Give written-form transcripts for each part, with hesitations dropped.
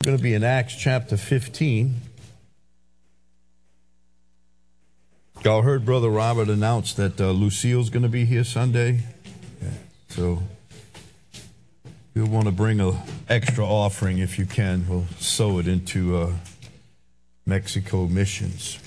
going to be in Acts chapter 15. Y'all heard Brother Robert announce that Lucille's going to be here Sunday. Yeah. So you'll want to bring an extra offering if you can. We'll sow it into Mexico missions.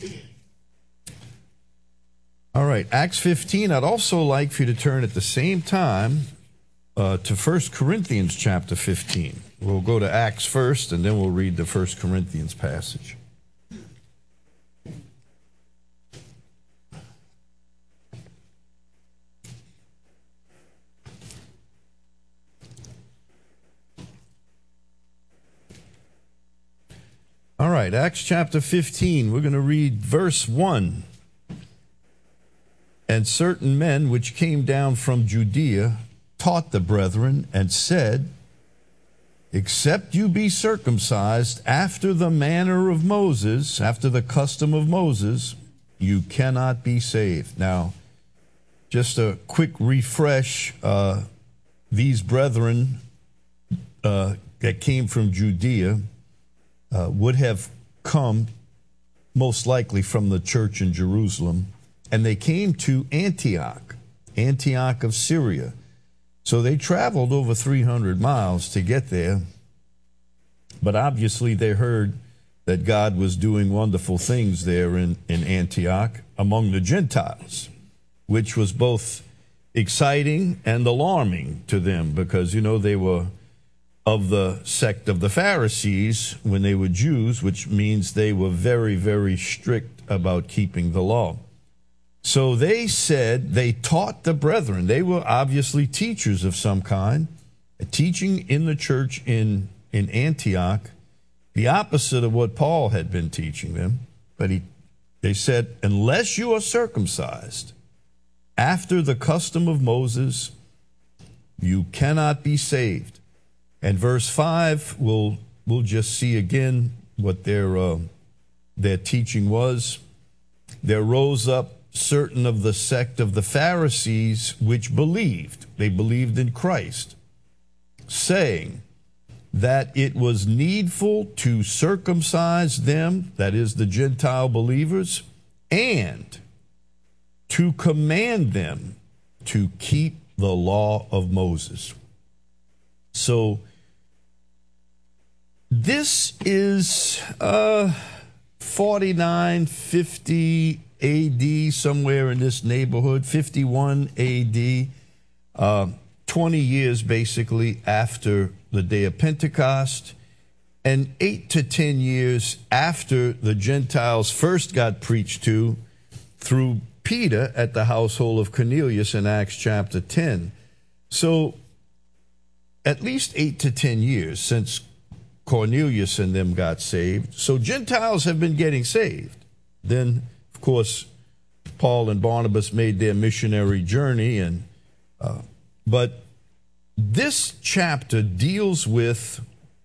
All right, Acts 15. I'd also like for you to turn at the same time to 1 Corinthians chapter 15. We'll go to Acts first, and then we'll read the 1 Corinthians passage. All right, Acts chapter 15, we're going to read verse 1. And certain men which came down from Judea taught the brethren and said, except you be circumcised after the manner of Moses, after the custom of Moses, you cannot be saved. Now, just a quick refresh, these brethren that came from Judea would have come most likely from the church in Jerusalem, and they came to Antioch of Syria. So they traveled over 300 miles to get there, but obviously they heard that God was doing wonderful things there in Antioch among the Gentiles, which was both exciting and alarming to them because, you know, they were of the sect of the Pharisees when they were Jews, which means they were very, very strict about keeping the law. So they said, they taught the brethren. They were obviously teachers of some kind, teaching in the church in Antioch, the opposite of what Paul had been teaching them. But they said, unless you are circumcised after the custom of Moses, you cannot be saved. And verse 5, we'll just see again what their teaching was. There rose up certain of the sect of the Pharisees which believed. They believed in Christ, saying that it was needful to circumcise them, that is the Gentile believers, and to command them to keep the law of Moses. So this is 49, 50 A.D., somewhere in this neighborhood, 51 A.D., 20 years basically after the day of Pentecost, and 8 to 10 years after the Gentiles first got preached to through Peter at the household of Cornelius in Acts chapter 10. So at least 8 to 10 years since Cornelius and them got saved. So Gentiles have been getting saved. Then, of course, Paul and Barnabas made their missionary journey, but this chapter deals with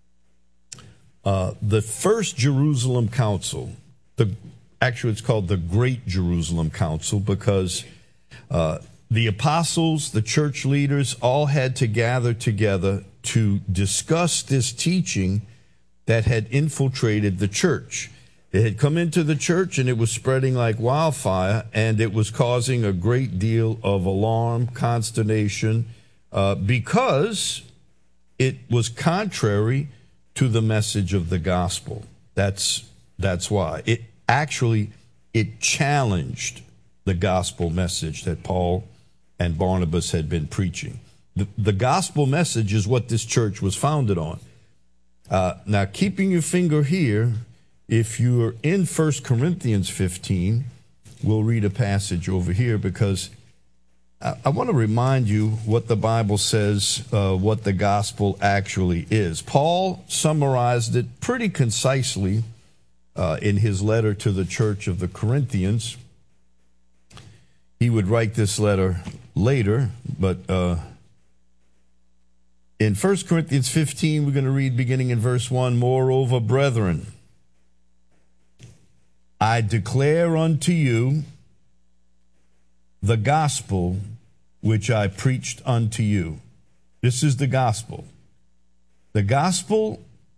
the First Jerusalem Council. Actually, it's called the Great Jerusalem Council because the apostles, the church leaders, all had to gather together to discuss this teaching that had infiltrated the church. It had come into the church and it was spreading like wildfire, and it was causing a great deal of alarm, consternation, because it was contrary to the message of the gospel. That's why. It challenged the gospel message that Paul and Barnabas had been preaching. The gospel message is what this church was founded on. Now, keeping your finger here, if you're in 1 Corinthians 15, we'll read a passage over here because I want to remind you what the Bible says, what the gospel actually is. Paul summarized it pretty concisely in his letter to the church of the Corinthians. He would write this letter later, but in 1 Corinthians 15, we're going to read beginning in verse 1, Moreover, brethren, I declare unto you the gospel which I preached unto you. This is the gospel. The gospel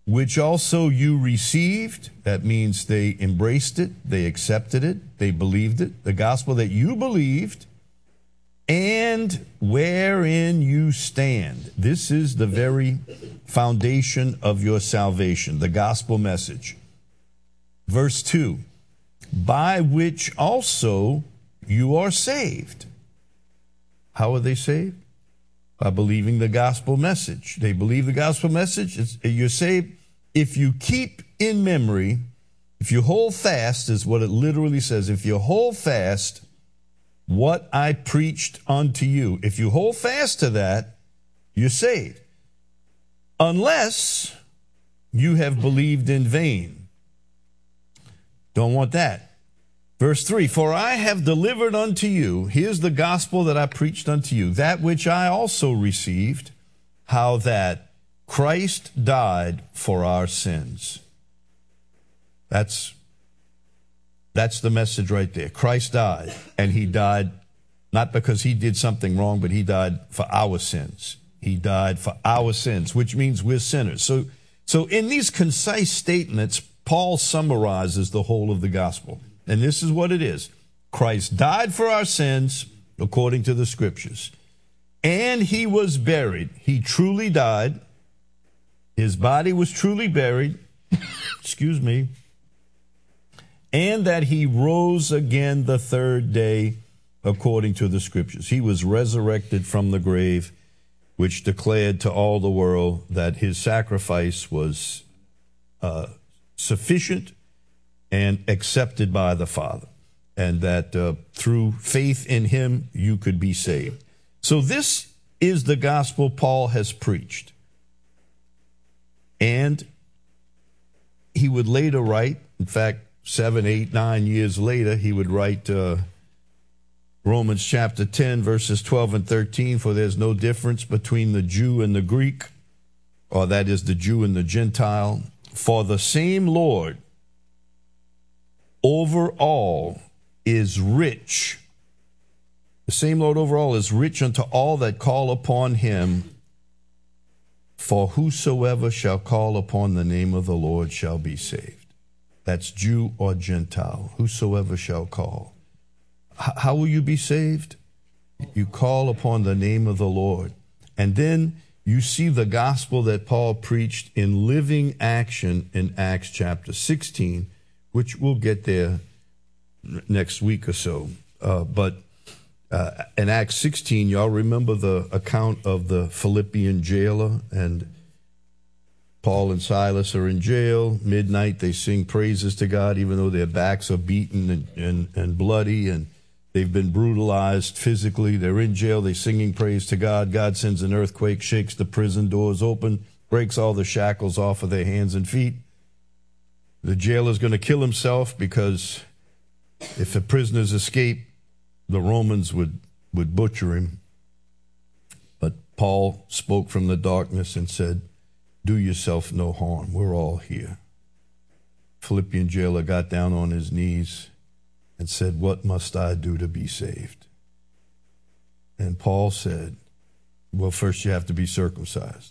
which also you received. That means they embraced it, they accepted it, they believed it. The gospel that you believed, and wherein you stand. This is the very foundation of your salvation, the gospel message. Verse 2, by which also you are saved. How are they saved? By believing the gospel message. They believe the gospel message, you're saved. If you keep in memory, if you hold fast, is what it literally says. If you hold fast what I preached unto you, if you hold fast to that, you're saved. Unless you have believed in vain. Don't want that. Verse 3, for I have delivered unto you, here's the gospel that I preached unto you, that which I also received, how that Christ died for our sins. That's the message right there. Christ died, and he died not because he did something wrong, but he died for our sins. He died for our sins, which means we're sinners. So in these concise statements, Paul summarizes the whole of the gospel. And this is what it is. Christ died for our sins, according to the scriptures. And he was buried. He truly died. His body was truly buried. Excuse me. And that he rose again the third day, according to the scriptures. He was resurrected from the grave, which declared to all the world that his sacrifice was sufficient and accepted by the Father, and that through faith in him, you could be saved. So this is the gospel Paul has preached. And he would later write, in fact, 7, 8, 9 years later, he would write Romans chapter 10, verses 12 and 13, for there's no difference between the Jew and the Greek, or that is the Jew and the Gentile, for the same Lord over all is rich. The same Lord over all is rich unto all that call upon him. For whosoever shall call upon the name of the Lord shall be saved. That's Jew or Gentile. Whosoever shall call. How will you be saved? You call upon the name of the Lord. And then you see the gospel that Paul preached in living action in Acts chapter 16, which we'll get there next week or so. But in Acts 16, y'all remember the account of the Philippian jailer, and Paul and Silas are in jail. Midnight, they sing praises to God, even though their backs are beaten and bloody, and they've been brutalized physically. They're in jail. They're singing praise to God. God sends an earthquake, shakes the prison doors open, breaks all the shackles off of their hands and feet. The jailer's going to kill himself because if the prisoners escape, the Romans would butcher him. But Paul spoke from the darkness and said, do yourself no harm. We're all here. Philippian jailer got down on his knees and said, what must I do to be saved? And Paul said, well, first you have to be circumcised.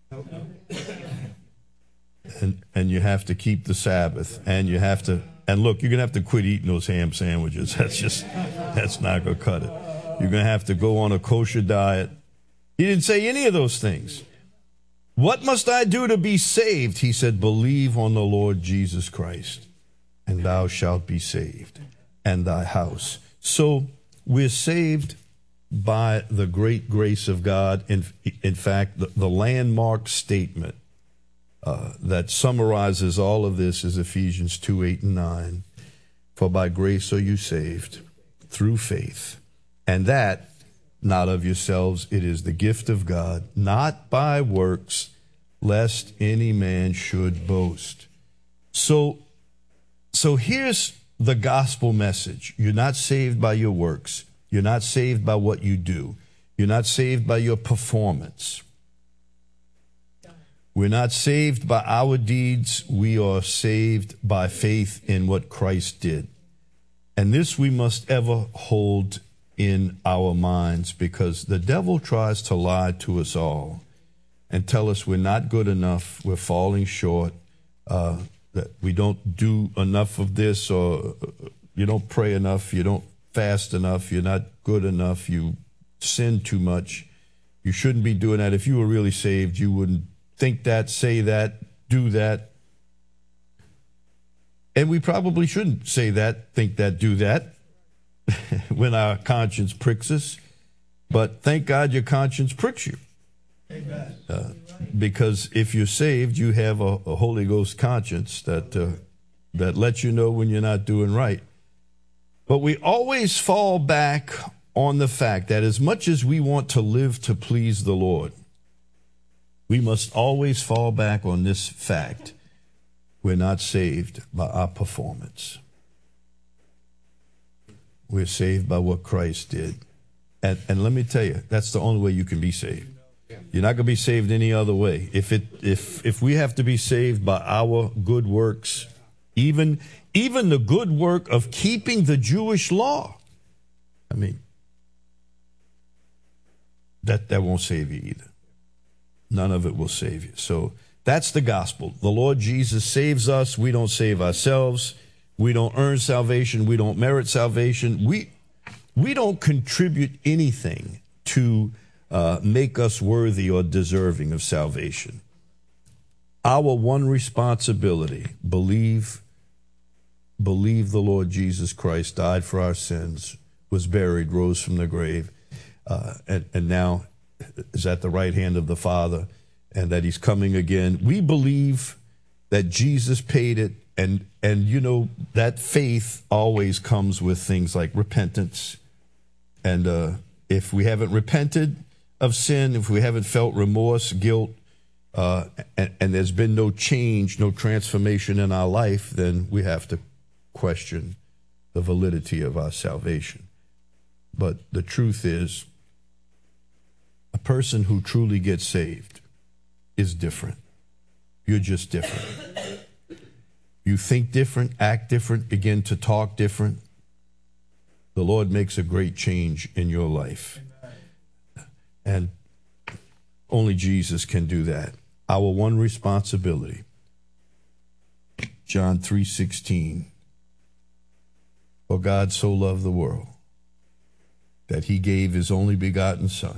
And you have to keep the Sabbath, and you have to, and look, you're going to have to quit eating those ham sandwiches. That's not going to cut it. You're going to have to go on a kosher diet. He didn't say any of those things. What must I do to be saved? He said, believe on the Lord Jesus Christ, and thou shalt be saved, and thy house. So we're saved by the great grace of God. In fact, the landmark statement that summarizes all of this is Ephesians 2, 8, and 9. For by grace are you saved through faith, and that not of yourselves, it is the gift of God, not by works, lest any man should boast. So here's the gospel message. You're not saved by your works. You're not saved by what you do. You're not saved by your performance. We're not saved by our deeds. We are saved by faith in what Christ did. And this we must ever hold in our minds, because the devil tries to lie to us all. and tell us we're not good enough, we're falling short, that we don't do enough of this, or you don't pray enough, you don't fast enough, you're not good enough, you sin too much, you shouldn't be doing that. If you were really saved, you wouldn't think that, say that, do that. And we probably shouldn't say that, think that, do that when our conscience pricks us. But thank God your conscience pricks you. Because if you're saved, you have a Holy Ghost conscience that lets you know when you're not doing right. But we always fall back on the fact that as much as we want to live to please the Lord, we must always fall back on this fact: we're not saved by our performance. We're saved by what Christ did. And let me tell you, that's the only way you can be saved. You're not going to be saved any other way. If we have to be saved by our good works, even the good work of keeping the Jewish law, I mean, that won't save you either. None of it will save you. So that's the gospel. The Lord Jesus saves us. We don't save ourselves. We don't earn salvation. We don't merit salvation. We don't contribute anything to make us worthy or deserving of salvation. Our one responsibility: believe the Lord Jesus Christ died for our sins, was buried, rose from the grave, and now is at the right hand of the Father, and that he's coming again. We believe that Jesus paid it, and you know, that faith always comes with things like repentance. And if we haven't repented of sin, if we haven't felt remorse, guilt, and there's been no change, no transformation in our life, then we have to question the validity of our salvation. But the truth is, a person who truly gets saved is different. You're just different. You think different, act different, begin to talk different. The Lord makes a great change in your life. And only Jesus can do that. Our one responsibility, John 3:16, for God so loved the world that he gave his only begotten Son,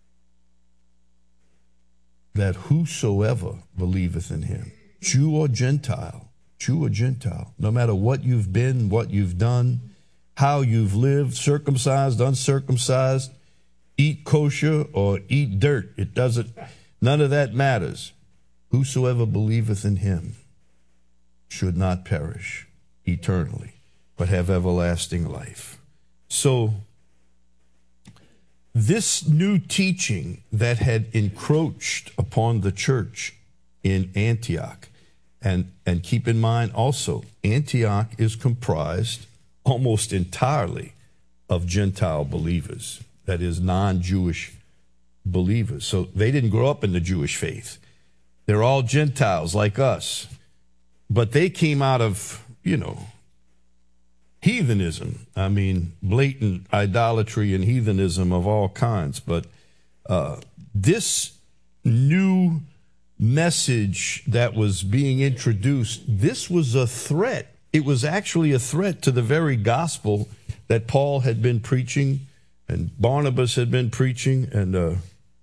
that whosoever believeth in him, Jew or Gentile, no matter what you've been, what you've done, how you've lived, circumcised, uncircumcised, eat kosher or eat dirt, none of that matters. Whosoever believeth in him should not perish eternally, but have everlasting life. So this new teaching that had encroached upon the church in Antioch, and keep in mind also, Antioch is comprised almost entirely of Gentile believers, that is, non-Jewish believers. So they didn't grow up in the Jewish faith. They're all Gentiles like us. But they came out of, heathenism. I mean, blatant idolatry and heathenism of all kinds. But this new message that was being introduced, this was a threat. It was actually a threat to the very gospel that Paul had been preaching and Barnabas had been preaching, and a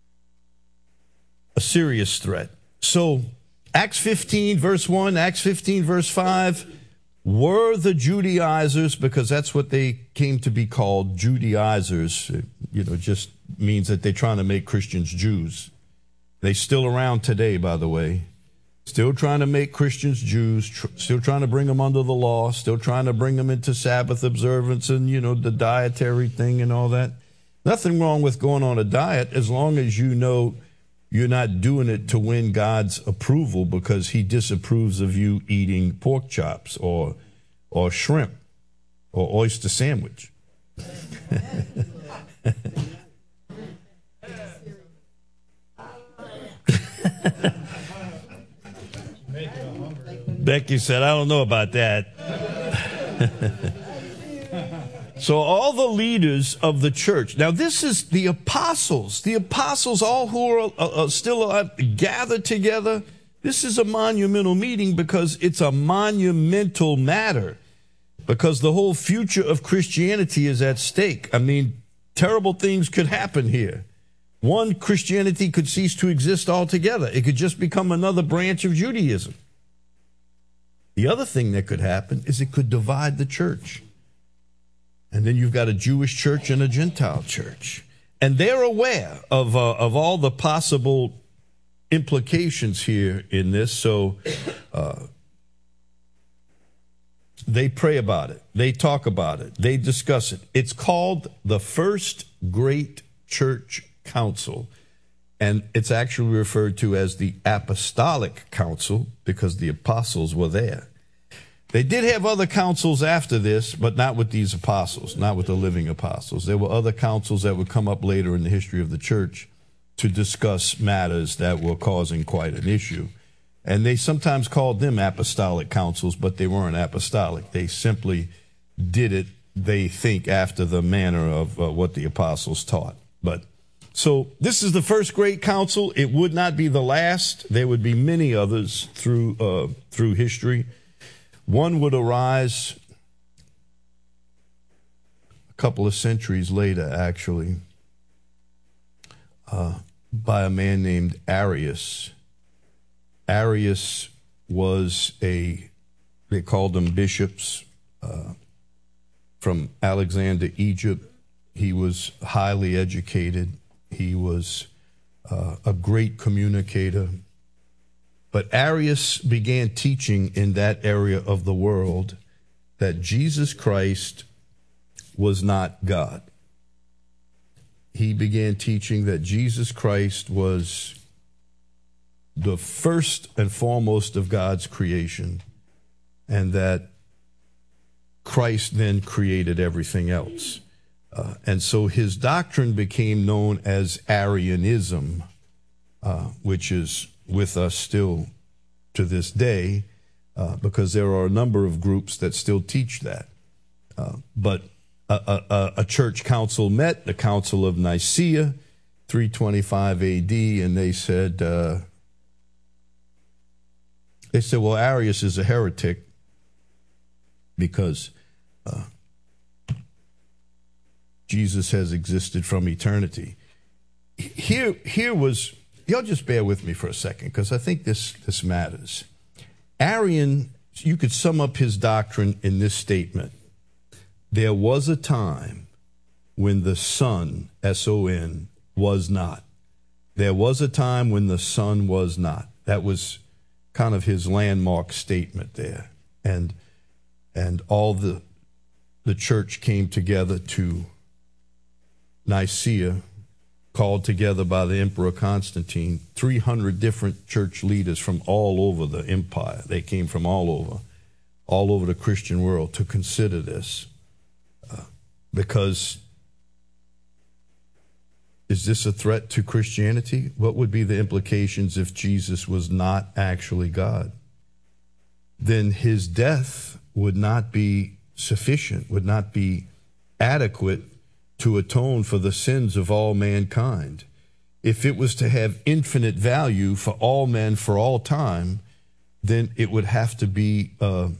serious threat. So Acts 15, verse 1, Acts 15, verse 5, were the Judaizers, because that's what they came to be called, Judaizers. Just means that they're trying to make Christians Jews. They're still around today, by the way. Still trying to make Christians Jews, still trying to bring them under the law, still trying to bring them into Sabbath observance and, the dietary thing and all that. Nothing wrong with going on a diet as long as you know you're not doing it to win God's approval because he disapproves of you eating pork chops or shrimp or oyster sandwich. Becky said, I don't know about that. So all the leaders of the church. Now this is the apostles. The apostles, all who are still alive, gathered together. This is a monumental meeting because it's a monumental matter. Because the whole future of Christianity is at stake. I mean, terrible things could happen here. One, Christianity could cease to exist altogether. It could just become another branch of Judaism. The other thing that could happen is it could divide the church. And then you've got a Jewish church and a Gentile church. And they're aware of all the possible implications here in this. So they pray about it. They talk about it. They discuss it. It's called the First Great Church Council. And it's actually referred to as the Apostolic Council because the apostles were there. They did have other councils after this, but not with these apostles, not with the living apostles. There were other councils that would come up later in the history of the church to discuss matters that were causing quite an issue. And they sometimes called them apostolic councils, but they weren't apostolic. They simply did it, they think, after the manner of what the apostles taught. But so this is the first great council. It would not be the last. There would be many others through history. One would arise a couple of centuries later, actually, by a man named Arius. Arius was they called them bishops from Alexander, Egypt. He was highly educated. He was a great communicator. But Arius began teaching in that area of the world that Jesus Christ was not God. He began teaching that Jesus Christ was the first and foremost of God's creation, and that Christ then created everything else. And so his doctrine became known as Arianism, which is with us still to this day, because there are a number of groups that still teach that. But a church council met, the Council of Nicaea, 325 A.D., and they said, well, Arius is a heretic because Jesus has existed from eternity. Here was... Y'all just bear with me for a second, because I think this matters. Arian, you could sum up his doctrine in this statement. There was a time when the Son, S-O-N, was not. There was a time when the Son was not. That was kind of his landmark statement there. And all the church came together to Nicaea, called together by the Emperor Constantine, 300 different church leaders from all over the empire. They came from all over the Christian world to consider this. Because is this a threat to Christianity? What would be the implications if Jesus was not actually God? Then his death would not be sufficient, would not be adequate to atone for the sins of all mankind. If it was to have infinite value for all men for all time, then it would have to be of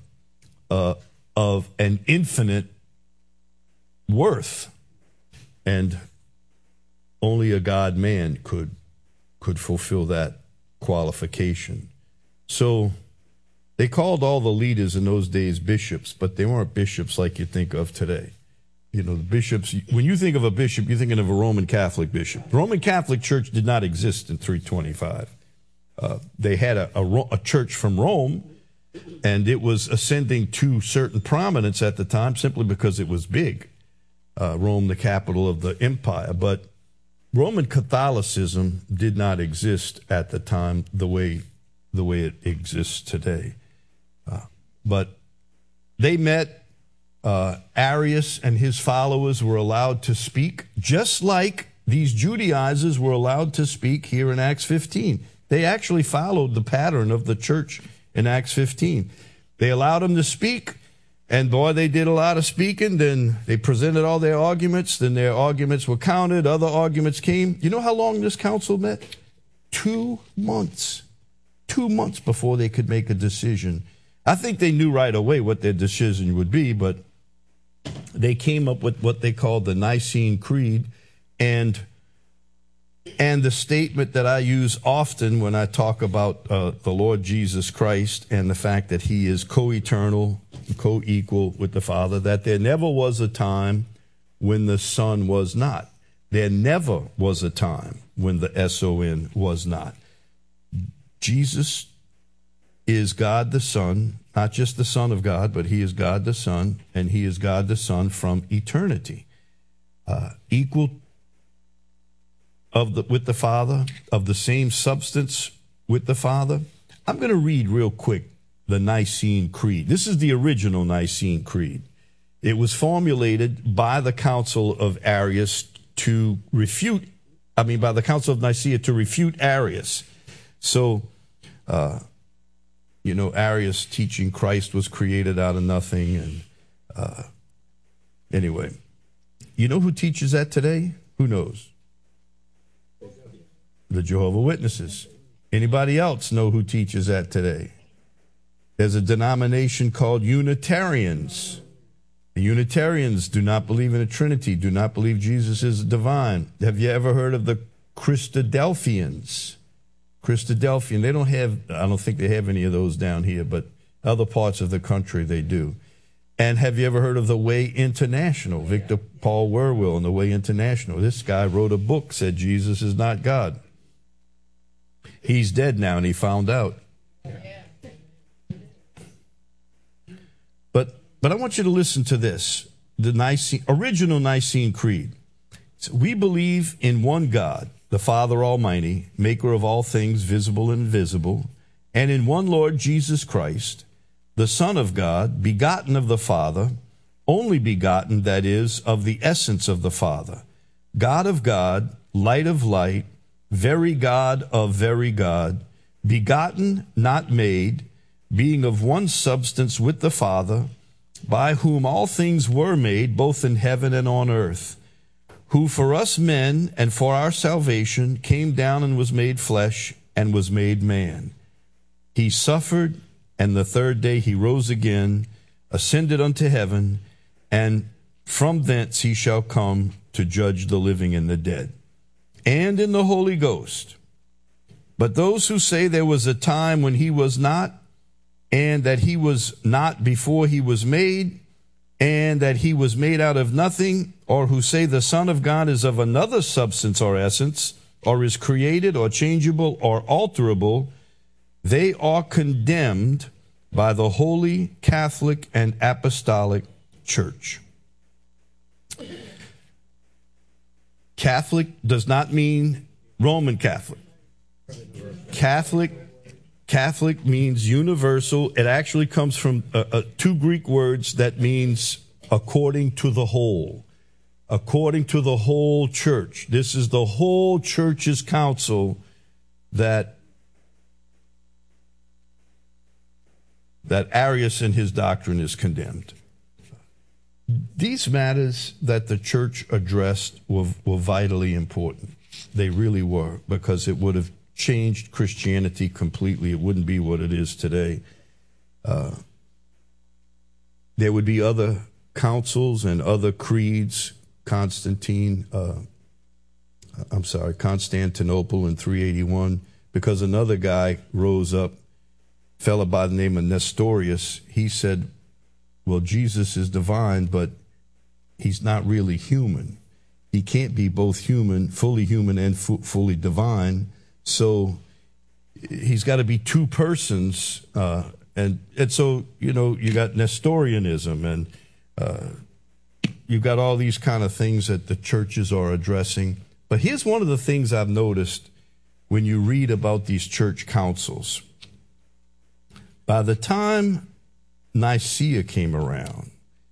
an infinite worth, and only a God-man could fulfill that qualification. So they called all the leaders in those days bishops, but they weren't bishops like you think of today. You know, the bishops, when you think of a bishop, you're thinking of a Roman Catholic bishop. The Roman Catholic Church did not exist in 325. They had a church from Rome, and it was ascending to certain prominence at the time simply because it was big. Rome, the capital of the empire. But Roman Catholicism did not exist at the time the way it exists today. But they met. Arius and his followers were allowed to speak, just like these Judaizers were allowed to speak here in Acts 15. They actually followed the pattern of the church in Acts 15. They allowed them to speak, And boy, they did a lot of speaking. Then they presented all their arguments. Then their arguments were counted. Other arguments came. You know how long this council met? 2 months. 2 months before they could make a decision. I think they knew right away what their decision would be, but they came up with what they called the Nicene Creed, and the statement that I use often when I talk about the Lord Jesus Christ and the fact that he is co-eternal, co-equal with the Father, that there never was a time when the Son was not. There never was a time when the S-O-N was not. Jesus is God the Son, not just the Son of God, but he is God the Son, and he is God the Son from eternity. Equal with the Father, of the same substance with the Father. I'm going to read real quick the Nicene Creed. This is the original Nicene Creed. It was formulated by the Council of Arius by the Council of Nicaea to refute Arius. So, Arius teaching Christ was created out of nothing. And anyway, you know who teaches that today? Who knows? The Jehovah's Witnesses. Anybody else know who teaches that today? There's a denomination called Unitarians. The Unitarians do not believe in a Trinity, do not believe Jesus is divine. Have you ever heard of the Christadelphians? Christadelphian. I don't think they have any of those down here, but other parts of the country they do. And have you ever heard of the Way International? Victor Paul Wierwille and the Way International. This guy wrote a book, said Jesus is not God. He's dead now, and he found out. But I want you to listen to this, the original Nicene Creed. So we believe in one God, the Father Almighty, maker of all things visible and invisible, and in one Lord Jesus Christ, the Son of God, begotten of the Father, only begotten, that is, of the essence of the Father, God of God, light of light, very God of very God, begotten, not made, being of one substance with the Father, by whom all things were made, both in heaven and on earth, who for us men and for our salvation came down and was made flesh and was made man. He suffered, and the third day he rose again, ascended unto heaven, and from thence he shall come to judge the living and the dead. And in the Holy Ghost. But those who say there was a time when he was not, and that he was not before he was made, and that he was made out of nothing, or who say the Son of God is of another substance or essence, or is created, or changeable, or alterable, they are condemned by the Holy Catholic and Apostolic Church. Catholic does not mean Roman Catholic. Catholic means universal. It actually comes from two Greek words that means according to the whole. According to the whole church. This is the whole church's council that Arius and his doctrine is condemned. These matters that the church addressed were vitally important. They really were, because it would have changed Christianity completely. It wouldn't be what it is today. There would be other councils and other creeds. Constantinople in 381, because another guy rose up, fellow by the name of Nestorius. He said, well, Jesus is divine, but he's not really human. He can't be both fully human and fully divine. So he's got to be two persons. And so, you got Nestorianism, and you've got all these kind of things that the churches are addressing. But here's one of the things I've noticed when you read about these church councils. By the time Nicaea came around,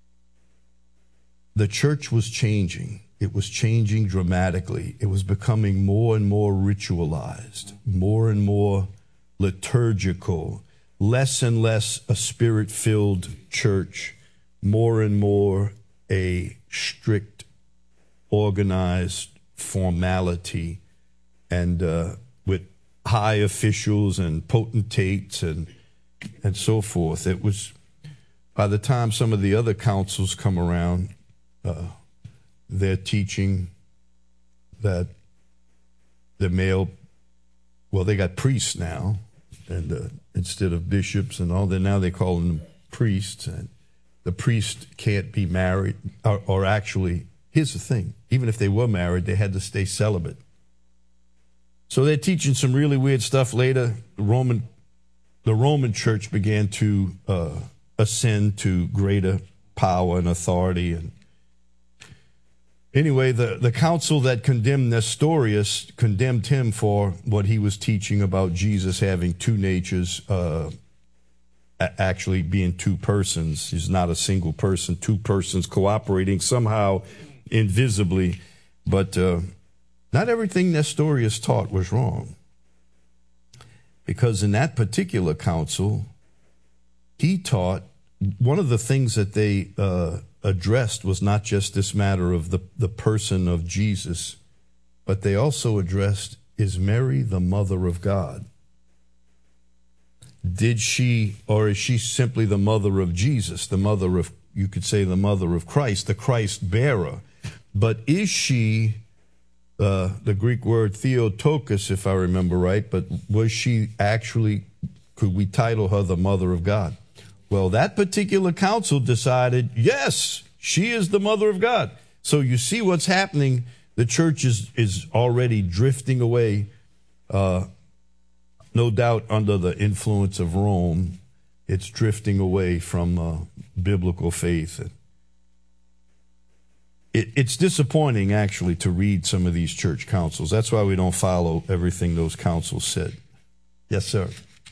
the church was changing. It was changing dramatically. It was becoming more and more ritualized, more and more liturgical, less and less a spirit-filled church, more and more a strict, organized formality, and with high officials and potentates and so forth. It was, by the time some of the other councils come around, they're teaching that the male, well, they got priests now, and instead of bishops and all that, now they call them priests, and the priest can't be married, or actually, here's the thing, even if they were married, they had to stay celibate. So they're teaching some really weird stuff. Later, the Roman church began to ascend to greater power and authority. And anyway, the council that condemned Nestorius condemned him for what he was teaching about Jesus having two natures, actually being two persons. He's not a single person, two persons cooperating somehow invisibly. But not everything Nestorius taught was wrong, because in that particular council, he taught one of the things that they addressed was not just this matter of the person of Jesus, but they also addressed, is Mary the mother of God? Did she, or is she simply the mother of Jesus, the mother of, you could say, the mother of Christ, the Christ bearer? But is she, the Greek word Theotokos, if I remember right, but was she actually, could we title her the mother of God? Well, that particular council decided, yes, she is the mother of God. So you see what's happening. The church is already drifting away, no doubt under the influence of Rome. It's drifting away from biblical faith. It's disappointing, actually, to read some of these church councils. That's why we don't follow everything those councils said. Yes, sir.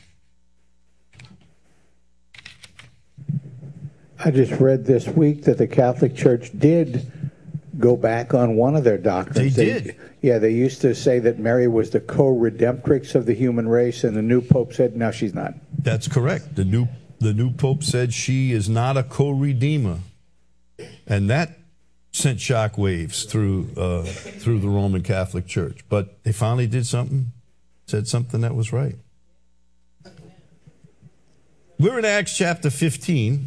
I just read this week that the Catholic Church did go back on one of their doctrines. They did. Yeah, they used to say that Mary was the co-redemptrix of the human race, and the new pope said, no, she's not. That's correct. The new pope said she is not a co-redeemer. And that sent shock waves through the Roman Catholic Church. But they finally did something, said something that was right. We're in Acts chapter 15.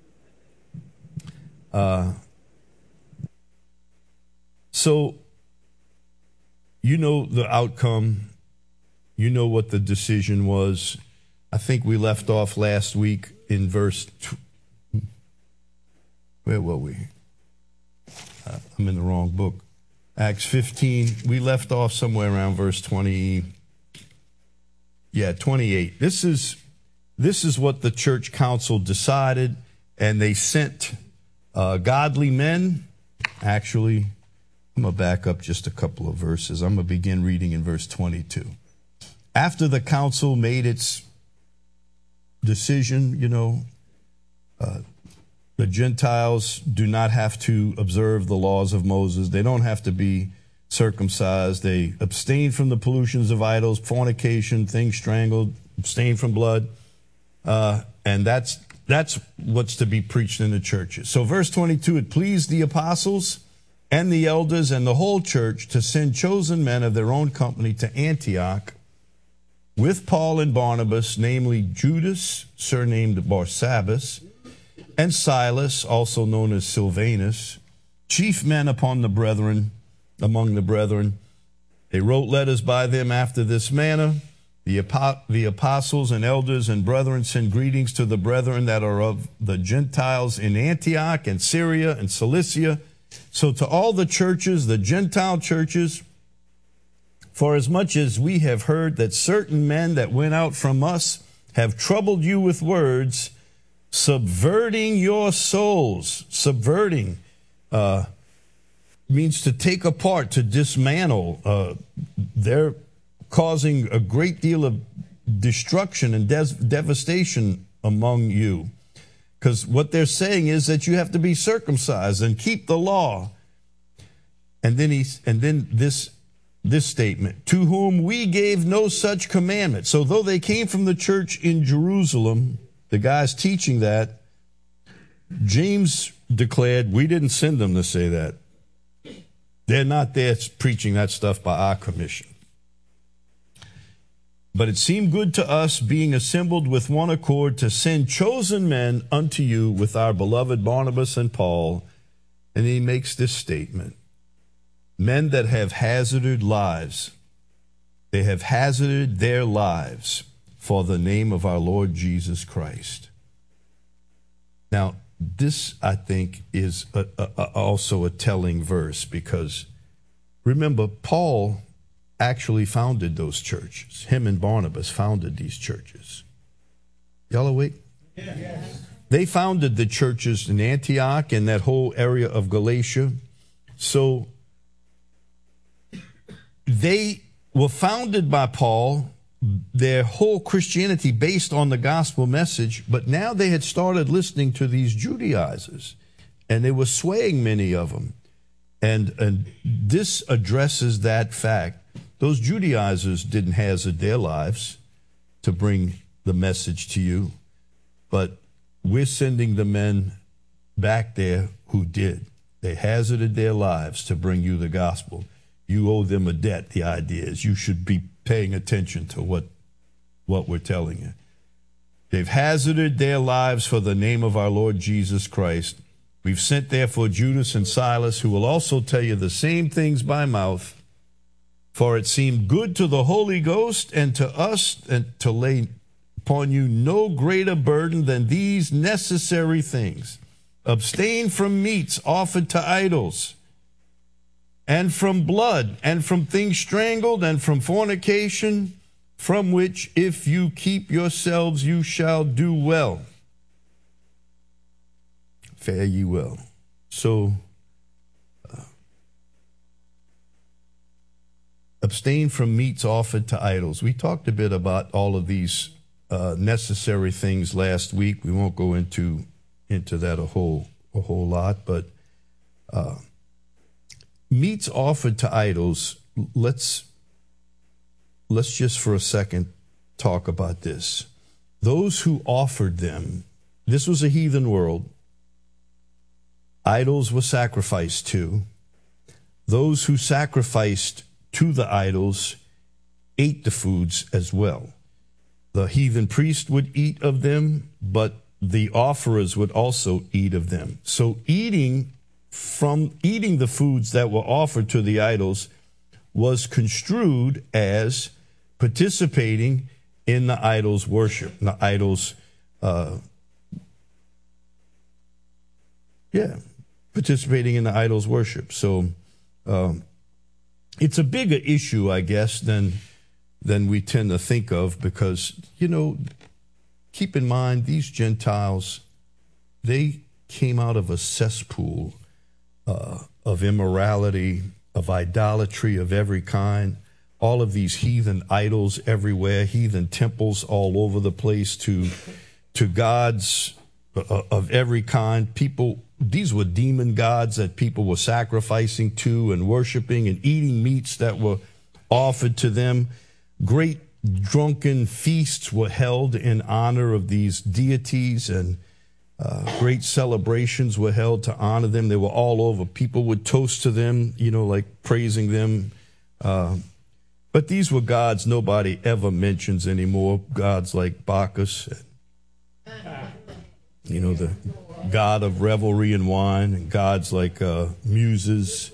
So, you know the outcome. You know what the decision was. I think we left off last week in verse... Where were we? I'm in the wrong book. Acts 15. We left off somewhere around verse 20. Yeah, 28. This is what the church council decided, and they sent godly men. Actually, I'm going to back up just a couple of verses. I'm going to begin reading in verse 22. After the council made its decision, the Gentiles do not have to observe the laws of Moses. They don't have to be circumcised. They abstain from the pollutions of idols, fornication, things strangled, abstain from blood. And that's what's to be preached in the churches. So verse 22, it pleased the apostles and the elders and the whole church to send chosen men of their own company to Antioch with Paul and Barnabas, namely Judas, surnamed Barsabbas, and Silas, also known as Silvanus, chief men among the brethren. They wrote letters by them after this manner. The apostles and elders and brethren send greetings to the brethren that are of the Gentiles in Antioch and Syria and Cilicia. So to all the churches, the Gentile churches, for as much as we have heard that certain men that went out from us have troubled you with words, subverting your souls. Subverting means to take apart, to dismantle. They're causing a great deal of destruction and devastation among you. Because what they're saying is that you have to be circumcised and keep the law. And then this statement, to whom we gave no such commandment. So though they came from the church in Jerusalem, the guys teaching that, James declared, we didn't send them to say that. They're not there preaching that stuff by our commission. But it seemed good to us, being assembled with one accord, to send chosen men unto you with our beloved Barnabas and Paul. And he makes this statement: men that have hazarded lives. They have hazarded their lives for the name of our Lord Jesus Christ. Now, this, I think, is also a telling verse, because remember, Paul actually founded those churches. Him and Barnabas founded these churches. Y'all awake? Yes. They founded the churches in Antioch and that whole area of Galatia. So they were founded by Paul, their whole Christianity based on the gospel message, but now they had started listening to these Judaizers, and they were swaying many of them. And this addresses that fact. Those Judaizers didn't hazard their lives to bring the message to you, but we're sending the men back there who did. They hazarded their lives to bring you the gospel. You owe them a debt. The idea is you should be paying attention to what we're telling you. They've hazarded their lives for the name of our Lord Jesus Christ. We've sent therefore Judas and Silas, who will also tell you the same things by mouth. For it seemed good to the Holy Ghost and to us and to lay upon you no greater burden than these necessary things. Abstain from meats offered to idols, and from blood, and from things strangled, and from fornication, from which if you keep yourselves, you shall do well. Fare ye well. So, abstain from meats offered to idols. We talked a bit about all of these necessary things last week. We won't go into that a whole lot, but meats offered to idols. Let's just for a second talk about this. Those who offered them, this was a heathen world. Idols were sacrificed to. Those who sacrificed to the idols ate the foods as well. The heathen priest would eat of them, but the offerers would also eat of them. So eating the foods that were offered to the idols was construed as participating in the idol's worship, the idol's, participating in the idol's worship. So it's a bigger issue, I guess, than we tend to think of, because, keep in mind, these Gentiles, they came out of a cesspool of immorality, of idolatry of every kind, all of these heathen idols everywhere, heathen temples all over the place to gods of every kind. These were demon gods that people were sacrificing to and worshiping and eating meats that were offered to them. Great drunken feasts were held in honor of these deities, and great celebrations were held to honor them. They were all over. People would toast to them, like praising them. But these were gods nobody ever mentions anymore. Gods like Bacchus, the god of revelry and wine, and gods like Muses.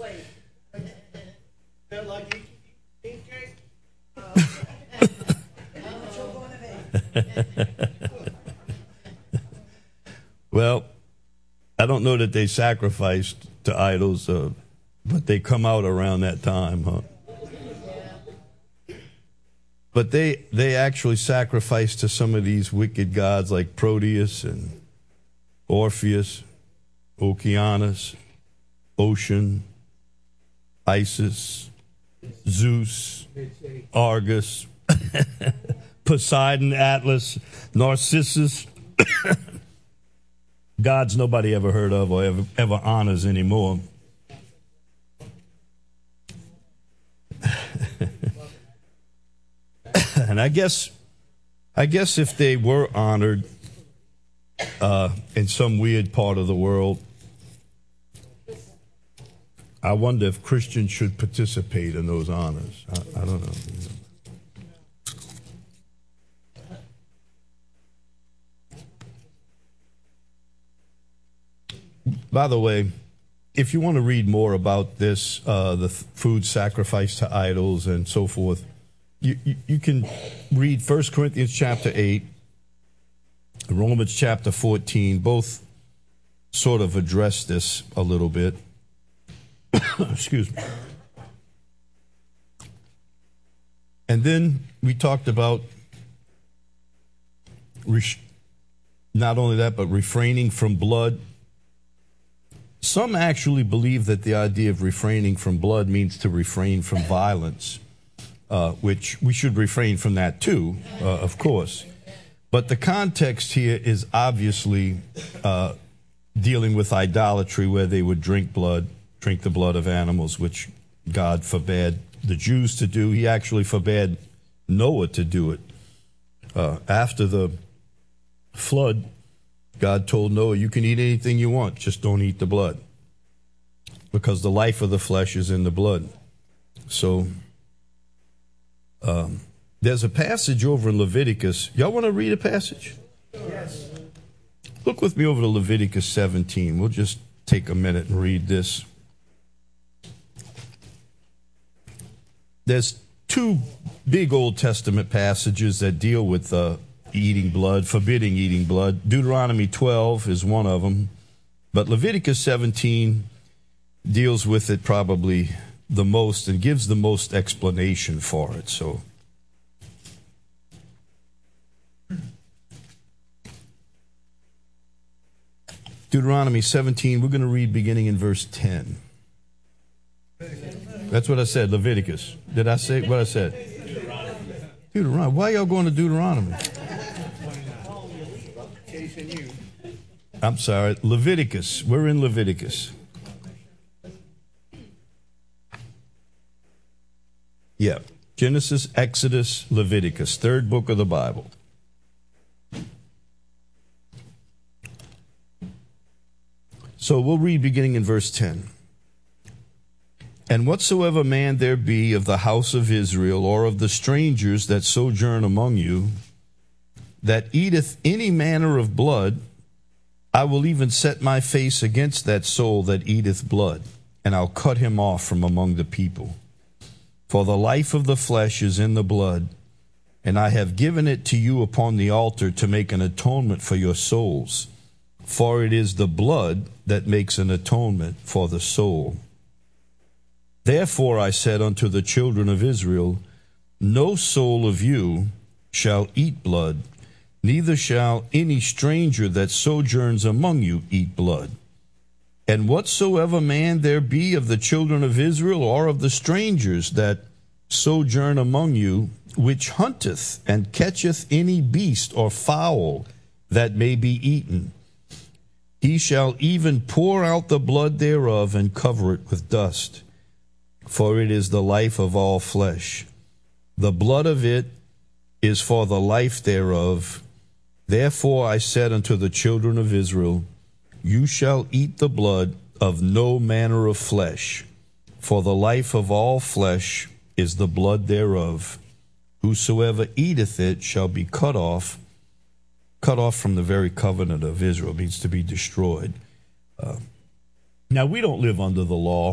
Well, I don't know that they sacrificed to idols, but they come out around that time, huh? But they actually sacrificed to some of these wicked gods like Proteus and Orpheus, Oceanus, Ocean, Isis, Zeus, Argus, Poseidon, Atlas, Narcissus, gods nobody ever heard of or ever honors anymore. And I guess if they were honored, in some weird part of the world. I wonder if Christians should participate in those honors. I don't know. By the way, if you want to read more about this, the food sacrificed to idols and so forth, you can read 1 Corinthians chapter 8, Romans chapter 14. Both sort of address this a little bit. Excuse me. And then we talked about not only that, but refraining from blood. Some actually believe that the idea of refraining from blood means to refrain from violence, which we should refrain from that too, of course. But the context here is obviously dealing with idolatry, where they would drink the blood of animals, which God forbade the Jews to do. He actually forbade Noah to do it. After the flood, God told Noah, you can eat anything you want, just don't eat the blood, because the life of the flesh is in the blood. So there's a passage over in Leviticus. Y'all want to read a passage? Yes. Look with me over to Leviticus 17. We'll just take a minute and read this. There's two big Old Testament passages that deal with eating blood, forbidding eating blood. Deuteronomy 12 is one of them, but Leviticus 17 deals with it probably the most and gives the most explanation for it. So Deuteronomy 17, we're going to read beginning in verse 10. That's what I said, Leviticus. Did I say what I said? Deuteronomy. Why y'all going to Deuteronomy? I'm sorry, Leviticus. We're in Leviticus. Yeah, Genesis, Exodus, Leviticus, third book of the Bible. So we'll read beginning in verse 10. And whatsoever man there be of the house of Israel, or of the strangers that sojourn among you, that eateth any manner of blood, I will even set my face against that soul that eateth blood, and I'll cut him off from among the people. For the life of the flesh is in the blood, and I have given it to you upon the altar to make an atonement for your souls. For it is the blood that makes an atonement for the soul. Therefore I said unto the children of Israel, no soul of you shall eat blood, neither shall any stranger that sojourns among you eat blood. And whatsoever man there be of the children of Israel, or of the strangers that sojourn among you, which hunteth and catcheth any beast or fowl that may be eaten, he shall even pour out the blood thereof and cover it with dust. For it is the life of all flesh. The blood of it is for the life thereof. Therefore I said unto the children of Israel, you shall eat the blood of no manner of flesh, for the life of all flesh is the blood thereof. Whosoever eateth it shall be cut off from the very covenant of Israel, means to be destroyed. Now, we don't live under the law,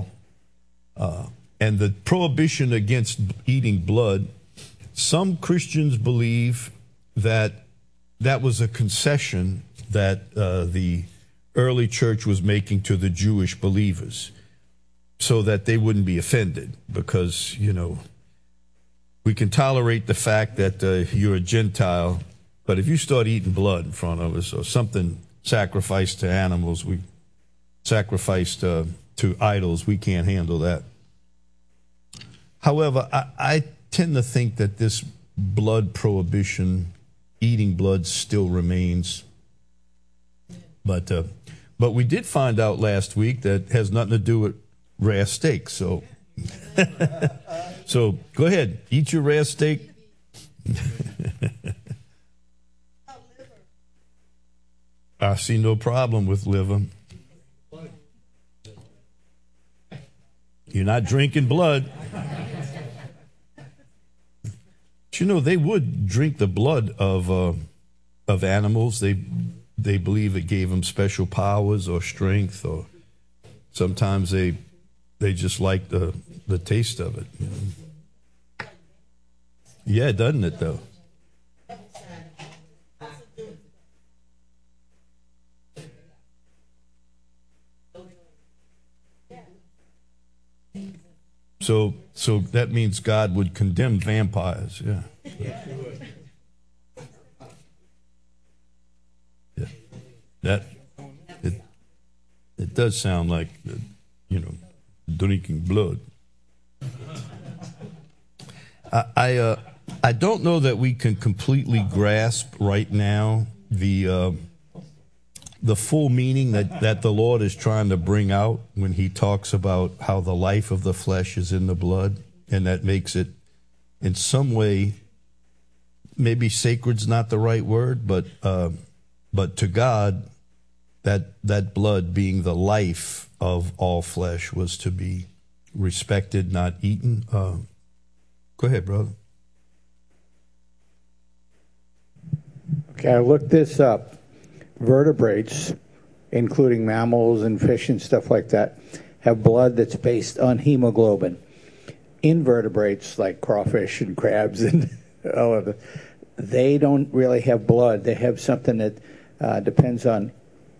and the prohibition against eating blood, some Christians believe that that was a concession that the early church was making to the Jewish believers so that they wouldn't be offended, because, we can tolerate the fact that you're a Gentile, but if you start eating blood in front of us, or something sacrificed to animals, we sacrificed to idols, we can't handle that. However, I tend to think that this blood prohibition, eating blood, still remains. But we did find out last week that has nothing to do with rare steak. So, so go ahead, eat your rare steak. All I see no problem with liver. You're not drinking blood. But you know, they would drink the blood of animals. They believe it gave them special powers or strength, or sometimes they just like the taste of it. You know? Yeah, doesn't it though? So that means God would condemn vampires, yeah. Yeah. It does sound like, drinking blood. I don't know that we can completely grasp right now the full meaning that the Lord is trying to bring out when he talks about how the life of the flesh is in the blood, and that makes it in some way, maybe sacred's not the right word, but to God, that blood being the life of all flesh was to be respected, not eaten. Go ahead, brother. Okay, I looked this up. Vertebrates, including mammals and fish and stuff like that, have blood that's based on hemoglobin. Invertebrates, like crawfish and crabs and all of it, they don't really have blood. They have something that depends on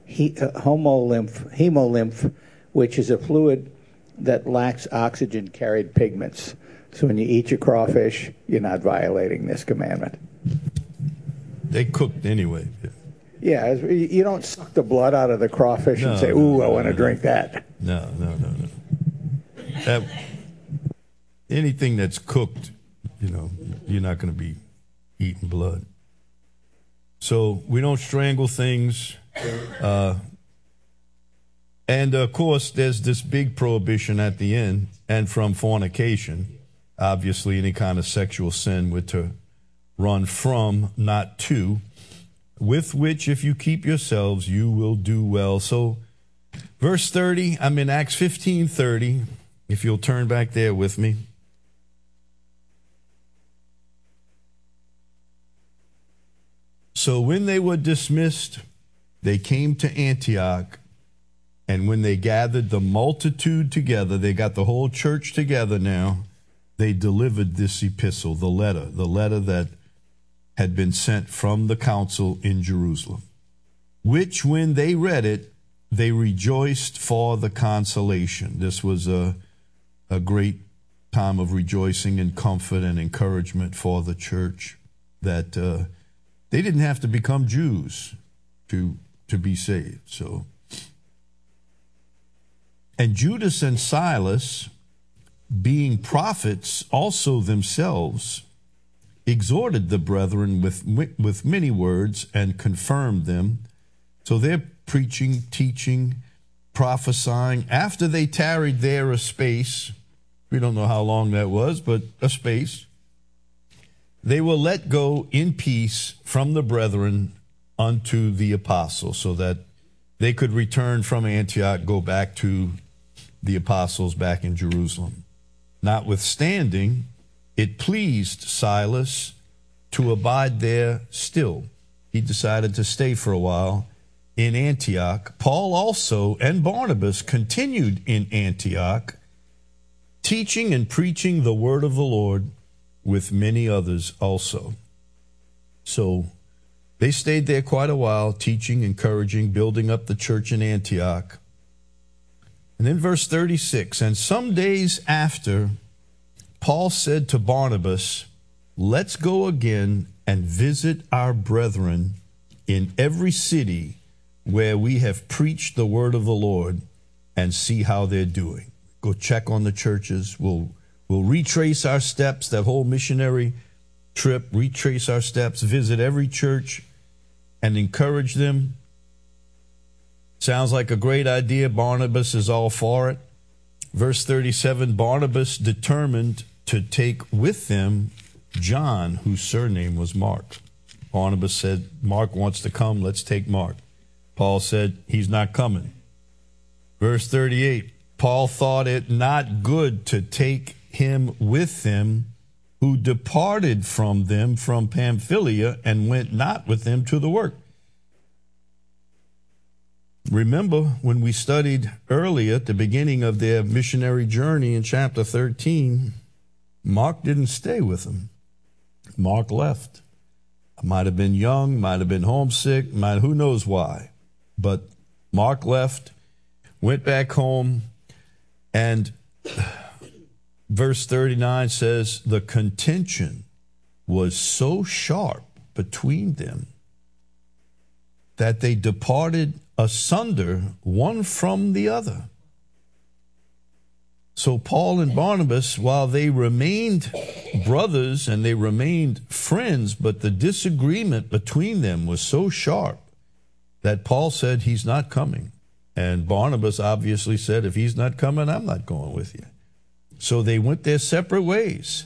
hemolymph, which is a fluid that lacks oxygen-carried pigments. So when you eat your crawfish, you're not violating this commandment. They cooked anyway. Yeah, you don't suck the blood out of the crawfish and say, ooh, I want to drink that. No. Anything that's cooked, you're not going to be eating blood. So we don't strangle things. And, of course, there's this big prohibition at the end, and from fornication. Obviously, any kind of sexual sin we're to run from, not to. With which, if you keep yourselves, you will do well. So, verse 30, I'm in Acts 15:30, if you'll turn back there with me. So when they were dismissed, they came to Antioch, and when they gathered the multitude together, they got the whole church together now, they delivered this epistle, the letter that had been sent from the council in Jerusalem, which when they read it, they rejoiced for the consolation. This was a great time of rejoicing and comfort and encouragement for the church, that they didn't have to become Jews to be saved. So, and Judas and Silas, being prophets also themselves, exhorted the brethren with many words and confirmed them. So they're preaching, teaching, prophesying. After they tarried there a space, we don't know how long that was, but a space, they were let go in peace from the brethren unto the apostles, so that they could return from Antioch, go back to the apostles back in Jerusalem. Notwithstanding, it pleased Silas to abide there still. He decided to stay for a while in Antioch. Paul also and Barnabas continued in Antioch, teaching and preaching the word of the Lord with many others also. So they stayed there quite a while, teaching, encouraging, building up the church in Antioch. And then verse 36, and some days after, Paul said to Barnabas, let's go again and visit our brethren in every city where we have preached the word of the Lord, and see how they're doing. Go check on the churches. We'll retrace our steps, that whole missionary trip, retrace our steps, visit every church and encourage them. Sounds like a great idea. Barnabas is all for it. Verse 37, Barnabas determined to take with them John, whose surname was Mark. Barnabas said, Mark wants to come, let's take Mark. Paul said he's not coming. Verse 38, Paul thought it not good to take him with him, who departed from them from Pamphylia and went not with them to the work. Remember when we studied earlier at the beginning of their missionary journey in chapter 13, Mark didn't stay with them. Mark left. Might have been young, might have been homesick, who knows why. But Mark left, went back home, and verse 39 says, the contention was so sharp between them that they departed asunder one from the other. So Paul and Barnabas, while they remained brothers and they remained friends, but the disagreement between them was so sharp that Paul said he's not coming. And Barnabas obviously said, if he's not coming, I'm not going with you. So they went their separate ways.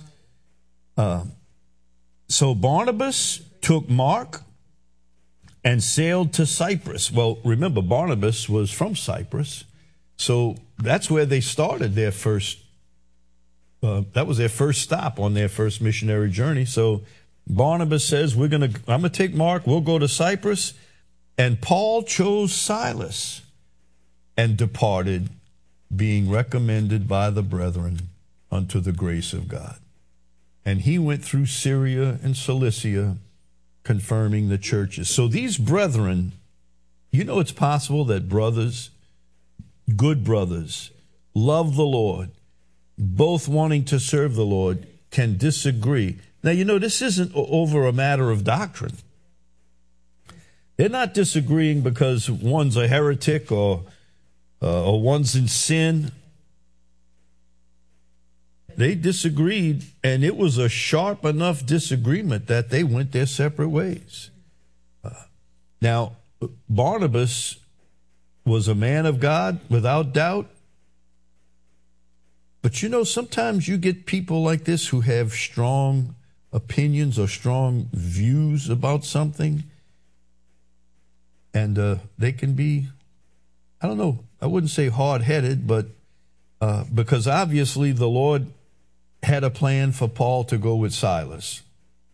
So Barnabas took Mark and sailed to Cyprus. Well, remember, Barnabas was from Cyprus. So that's where they started their first, that was their first stop on their first missionary journey. So Barnabas says, I'm going to take Mark, we'll go to Cyprus. And Paul chose Silas and departed, being recommended by the brethren unto the grace of God. And he went through Syria and Cilicia, confirming the churches. So these brethren, it's possible that brothers, good brothers, love the Lord, both wanting to serve the Lord, can disagree. Now, this isn't over a matter of doctrine. They're not disagreeing because one's a heretic or one's in sin. They disagreed, and it was a sharp enough disagreement that they went their separate ways. Now, Barnabas was a man of God, without doubt. But sometimes you get people like this who have strong opinions or strong views about something. And they can be, I don't know, I wouldn't say hard-headed, but because obviously the Lord had a plan for Paul to go with Silas.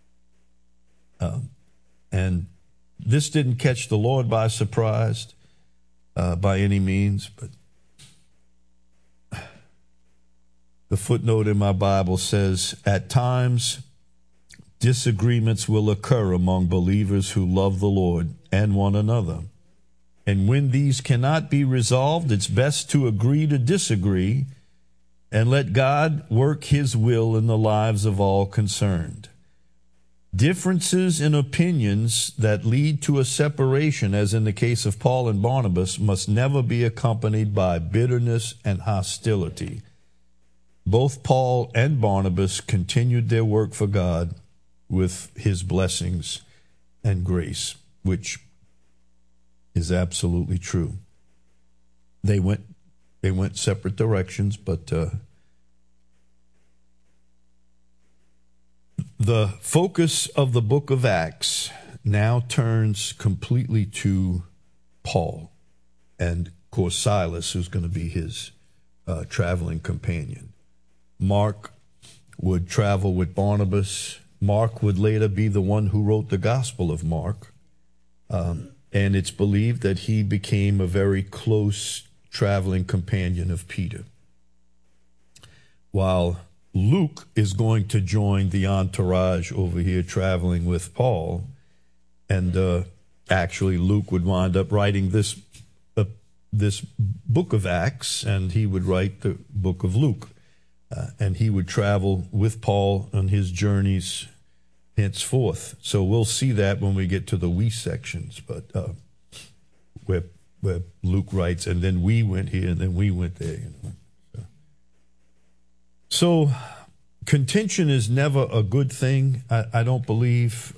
And this didn't catch the Lord by surprise by any means, but the footnote in my Bible says, at times disagreements will occur among believers who love the Lord and one another. And when these cannot be resolved, it's best to agree to disagree and let God work his will in the lives of all concerned. Differences in opinions that lead to a separation, as in the case of Paul and Barnabas, must never be accompanied by bitterness and hostility. Both Paul and Barnabas continued their work for God with his blessings and grace, which is absolutely true. They went separate directions, but the focus of the book of Acts now turns completely to Paul and, of course, Silas, who's going to be his traveling companion. Mark would travel with Barnabas. Mark would later be the one who wrote the Gospel of Mark. And it's believed that he became a very close traveling companion of Peter. While Luke is going to join the entourage over here traveling with Paul. And actually, Luke would wind up writing this book of Acts, and he would write the book of Luke. And he would travel with Paul on his journeys henceforth. So we'll see that when we get to the we sections, but where Luke writes, and then we went here, and then we went there. So contention is never a good thing. I don't believe,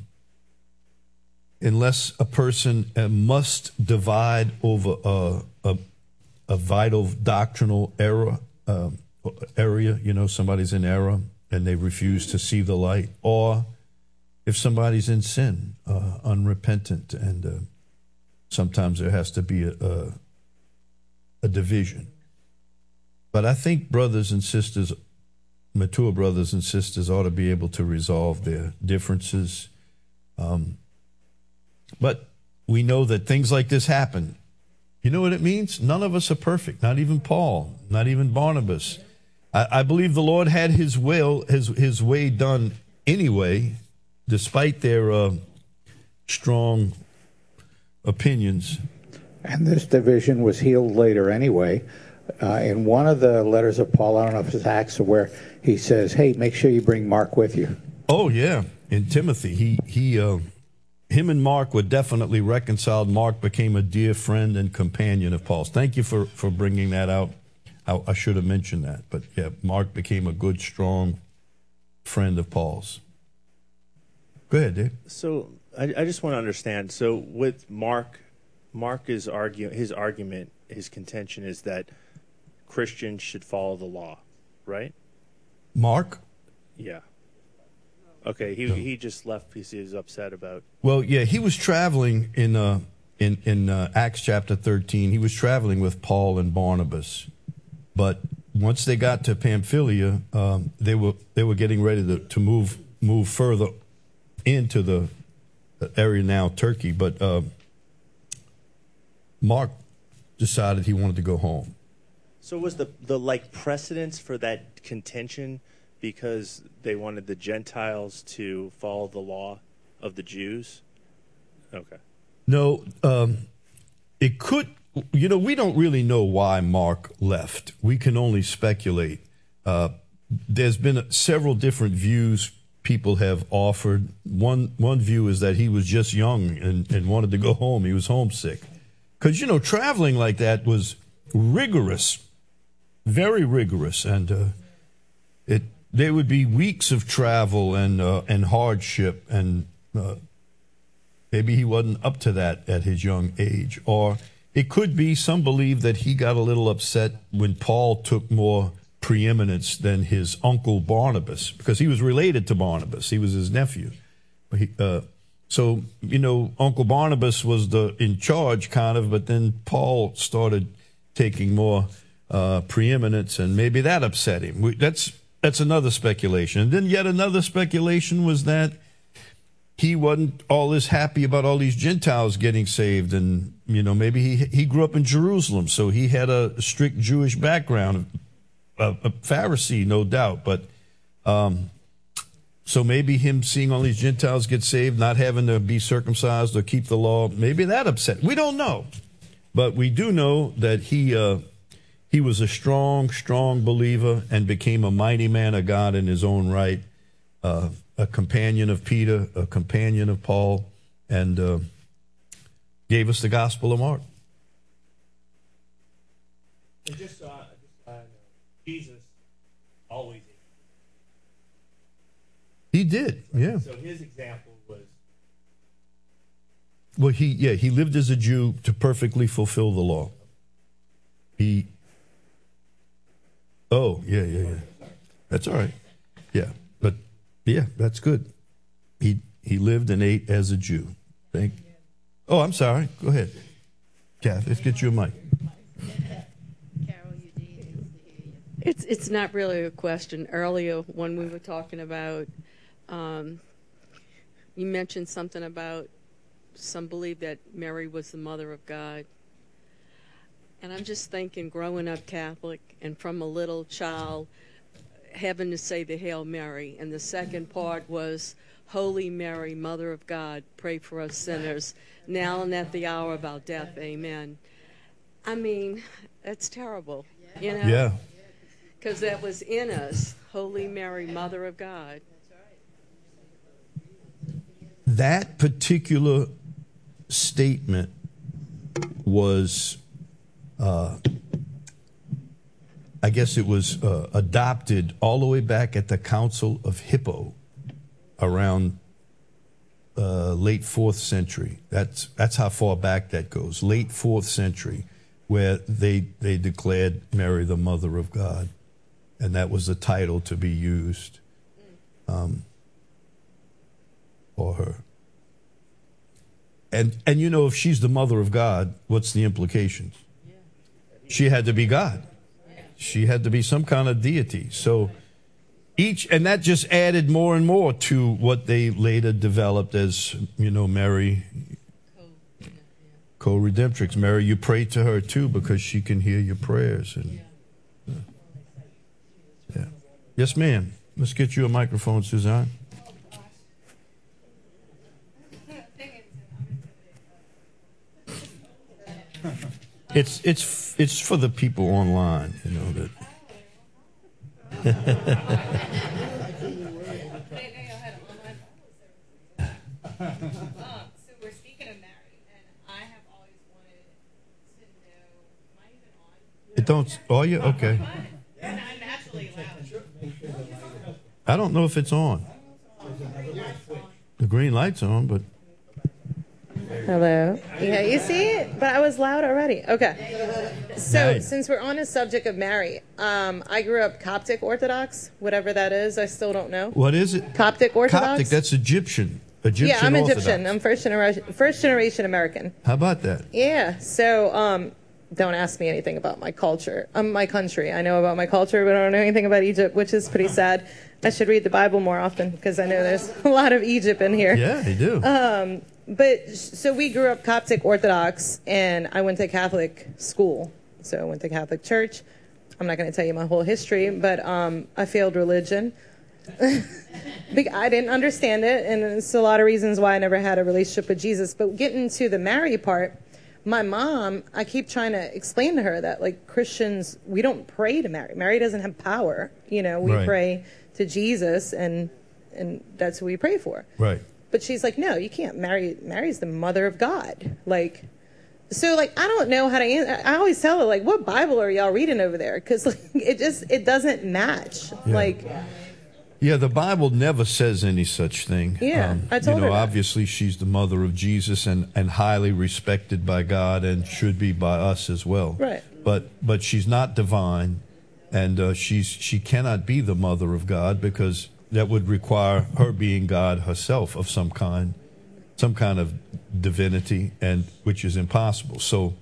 unless a person must divide over a vital doctrinal area, somebody's in error and they refuse to see the light, or if somebody's in sin, unrepentant, and sometimes there has to be a division. But I think brothers and sisters, mature brothers and sisters, ought to be able to resolve their differences. But we know that things like this happen. You know what it means? None of us are perfect, not even Paul, not even Barnabas. I believe the Lord had his will, his way done anyway, despite their strong opinions. And this division was healed later anyway. In one of the letters of Paul, I don't know if it's Acts or where, he says, hey, make sure you bring Mark with you. Oh, yeah. In Timothy, him and Mark were definitely reconciled. Mark became a dear friend and companion of Paul's. Thank you for bringing that out. I should have mentioned that. But, yeah, Mark became a good, strong friend of Paul's. Go ahead, Dave. So I just want to understand. So with Mark is his argument, his contention is that Christians should follow the law, right? Mark? Yeah. Okay, he just left because he was upset about. Well, yeah, he was traveling in Acts chapter 13. He was traveling with Paul and Barnabas, but once they got to Pamphylia, they were getting ready to move further into the area now Turkey. But Mark decided he wanted to go home. So was the like precedence for that contention because they wanted the Gentiles to follow the law of the Jews? Okay. No, it could. You know, we don't really know why Mark left. We can only speculate. There's been several different views people have offered. One view is that he was just young and wanted to go home. He was homesick. Because, you know, traveling like that was rigorous, very rigorous. And there would be weeks of travel and hardship. And maybe he wasn't up to that at his young age. Or it could be some believe that he got a little upset when Paul took more preeminence than his uncle Barnabas, because he was related to Barnabas. He was his nephew. So, you know, Uncle Barnabas was in charge kind of, but then Paul started taking more preeminence, and maybe that upset him. That's another speculation. And then yet another speculation was that he wasn't all this happy about all these Gentiles getting saved. And, you know, maybe he grew up in Jerusalem, so he had a strict Jewish background, a Pharisee, no doubt. But so maybe him seeing all these Gentiles get saved, not having to be circumcised or keep the law, maybe that upset. We don't know. But we do know that he was a strong, strong believer and became a mighty man of God in his own right, a companion of Peter, a companion of Paul, and gave us the Gospel of Mark. And just Jesus always. He did, yeah. So his example was. Well, he lived as a Jew to perfectly fulfill the law. Oh, yeah. That's all right. Yeah, but yeah, that's good. He lived and ate as a Jew. Oh, I'm sorry. Go ahead, Kath. Let's get you a mic. It's not really a question. Earlier, when we were talking about, you mentioned something about some believe that Mary was the mother of God. And I'm just thinking, growing up Catholic and from a little child, having to say the Hail Mary, and the second part was, Holy Mary, Mother of God, pray for us sinners, now and at the hour of our death, amen. I mean, that's terrible, you know? Yeah. Because that was in us, Holy Mary, Mother of God. That particular statement was, I guess it was adopted all the way back at the Council of Hippo around late 4th century. That's how far back that goes, late 4th century, where they declared Mary the Mother of God. And that was the title to be used for her. And you know, if she's the mother of God, what's the implications? She had to be God. She had to be some kind of deity. So and that just added more and more to what they later developed as, you know, Mary, co-redemptrix. Mary, you pray to her too because she can hear your prayers. And, yeah. Yes, ma'am. Let's get you a microphone, Suzanne. It's for the people online, you know that. So we're speaking of Mary, and I have always wanted to know. Am I even on? It don't. Oh, yeah. Okay. I'm naturally loud. I don't know if it's on. The green light's on, but. Hello. Yeah, you see it? But I was loud already. Okay. So, Nice. since we're on the subject of Mary, I grew up Coptic Orthodox, whatever that is. I still don't know. What is it? Coptic Orthodox? Coptic. That's Egyptian. Yeah, I'm Orthodox. Egyptian. I'm first generation American. How about that? Yeah. So, don't ask me anything about my culture. My country. I know about my culture, but I don't know anything about Egypt, which is pretty sad. I should read the Bible more often because I know there's a lot of Egypt in here. Yeah, they do. But so we grew up Coptic Orthodox, and I went to Catholic school. So I went to Catholic church. I'm not going to tell you my whole history, but I failed religion. I didn't understand it, and there's a lot of reasons why I never had a relationship with Jesus. But getting to the Mary part, my mom, I keep trying to explain to her that, like, Christians, we don't pray to Mary. Mary doesn't have power. You know, we Right. pray to Jesus, and that's who we pray for. Right. But she's like, no, you can't. Mary's the mother of God. Like, so, like, I don't know how to answer. I always tell her, like, what Bible are y'all reading over there? Because, like, it doesn't match. Yeah. Like, Yeah, the Bible never says any such thing. Yeah, I told you know, her that. obviously she's the mother of Jesus and highly respected by God and should be by us as well. Right. But she's not divine, and she cannot be the mother of God because that would require her being God herself of some kind of divinity, and which is impossible.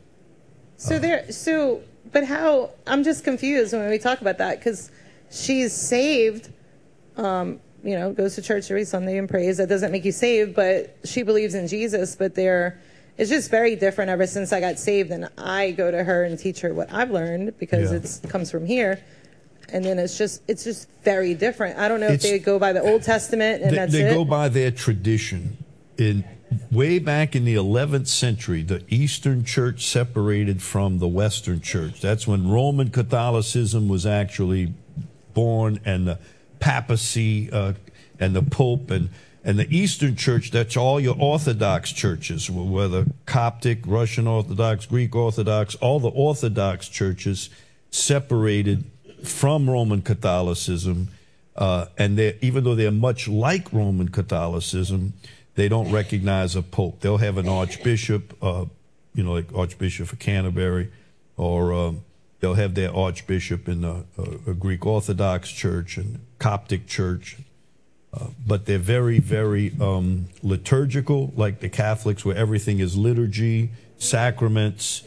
But how? I'm just confused when we talk about that because she's saved. Goes to church every Sunday and prays. That doesn't make you saved, but she believes in Jesus. But it's just very different ever since I got saved, and I go to her and teach her what I've learned because it comes from here. And then it's just very different. I don't know if they go by the Old Testament and that's it. They go by their tradition. Way back in the 11th century, the Eastern Church separated from the Western Church. That's when Roman Catholicism was actually born, and the papacy and the Pope and the Eastern Church. That's all your Orthodox churches, whether Coptic, Russian Orthodox, Greek Orthodox. All the Orthodox churches separated from Roman Catholicism, and even though they're much like Roman Catholicism, they don't recognize a pope. They'll have an archbishop, like Archbishop of Canterbury, or they'll have their archbishop in a Greek Orthodox church and Coptic church. But they're very, very liturgical, like the Catholics, where everything is liturgy, sacraments.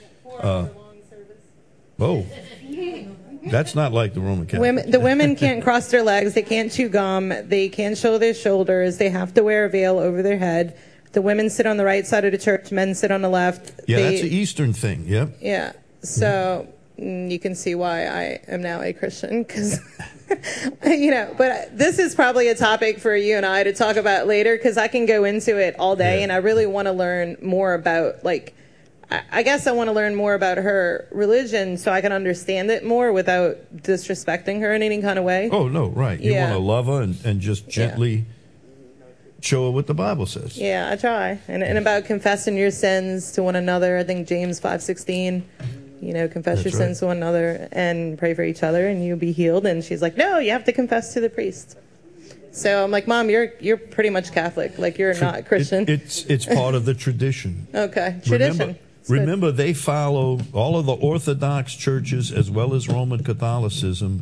That's not like the Roman Catholic. The women can't cross their legs. They can't chew gum. They can't show their shoulders. They have to wear a veil over their head. The women sit on the right side of the church. Men sit on the left. Yeah, that's an Eastern thing. Yep. Yeah. So you can see why I am now a Christian because, but this is probably a topic for you and I to talk about later because I can go into it all day and I really want to learn more about, like, I guess I want to learn more about her religion so I can understand it more without disrespecting her in any kind of way. Oh, no, right. You want to love her and just gently show her what the Bible says. Yeah, I try. And about confessing your sins to one another. I think James 5:16, confess your sins to one another and pray for each other and you'll be healed. And she's like, no, you have to confess to the priest. So I'm like, Mom, you're pretty much Catholic. Like, you're not Christian. It's part of the tradition. Okay, tradition. Remember, they follow all of the Orthodox churches as well as Roman Catholicism.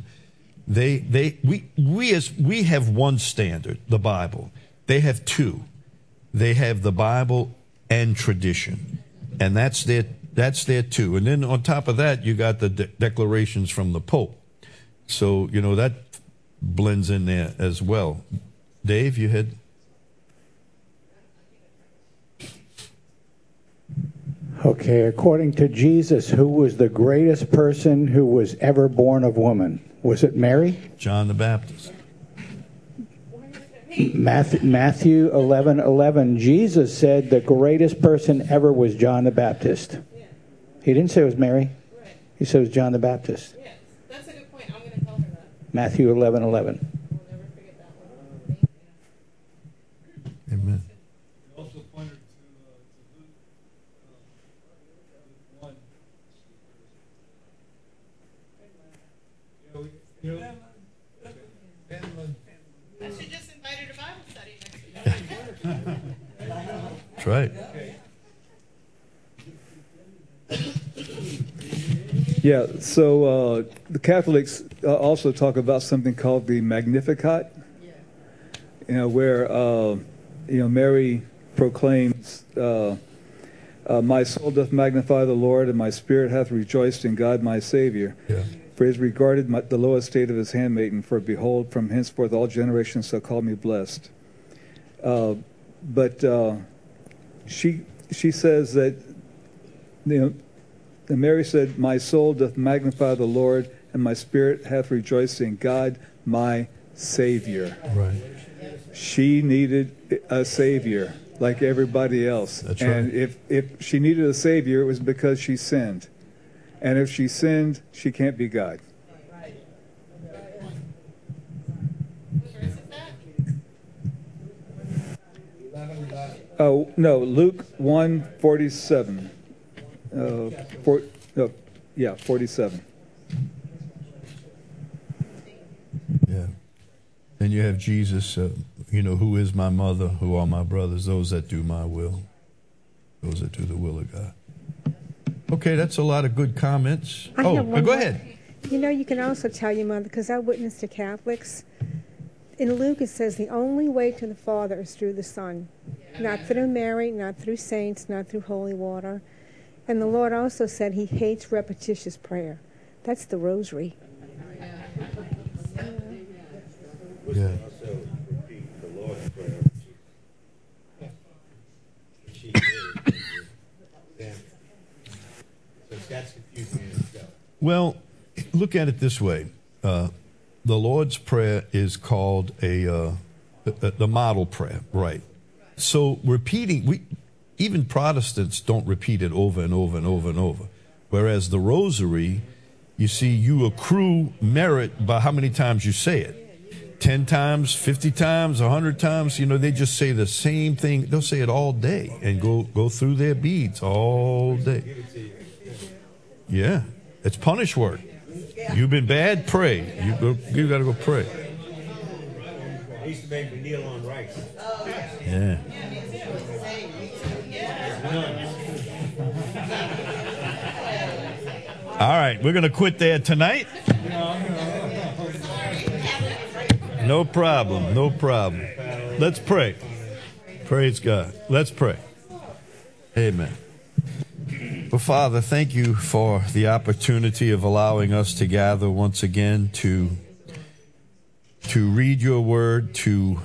We have one standard, the Bible. They have two. They have the Bible and tradition. And that's there too. And then on top of that, you got the declarations from the Pope. So, that blends in there as well. Dave, you had... Okay, according to Jesus, who was the greatest person who was ever born of woman? Was it Mary? John the Baptist. Matthew 11:11. Jesus said the greatest person ever was John the Baptist. He didn't say it was Mary. He said it was John the Baptist. Yes, that's a good point. I'm going to tell her that. Matthew 11:11. We'll never forget that one. Amen. Also pointed to Luke 1. I should just invite her to Bible study next week. That's right. Yeah, so the Catholics also talk about something called the Magnificat, where Mary proclaims, "My soul doth magnify the Lord, and my spirit hath rejoiced in God my Savior. Yeah. For he has regarded the low estate of his handmaiden, for behold, from henceforth all generations shall call me blessed." But she says that, Mary said, "My soul doth magnify the Lord, and my spirit hath rejoiced in God my Savior." Right. She needed a Savior like everybody else. That's and right. if she needed a Savior, it was because she sinned. And if she sinned, she can't be God. Oh, no, Luke 1:47. 47. Yeah. Then you have Jesus, who is my mother, who are my brothers, those that do my will, those that do the will of God. Okay, that's a lot of good comments. I have one Go more. ahead. You can also tell your mother, because I witness to Catholics. In Luke, it says the only way to the Father is through the Son. Not through Mary, not through saints, not through holy water. And the Lord also said he hates repetitious prayer. That's the rosary. Yeah. Also repeat the Lord's Prayer. She did. So that's confusing in itself. Well, look at it this way. The Lord's Prayer is called the model prayer, right? So repeating, even Protestants don't repeat it over and over and over and over. Whereas the Rosary, you see, you accrue merit by how many times you say it. 10 times, 50 times, 100 times, they just say the same thing. They'll say it all day and go through their beads all day. Yeah, it's punish work. You've been bad, pray. You got to go pray. They used to make me kneel on rice. Yeah. All right, we're going to quit there tonight. No problem, no problem. Let's pray. Praise God. Let's pray. Amen. Well, Father, thank you for the opportunity of allowing us to gather once again to read your word, to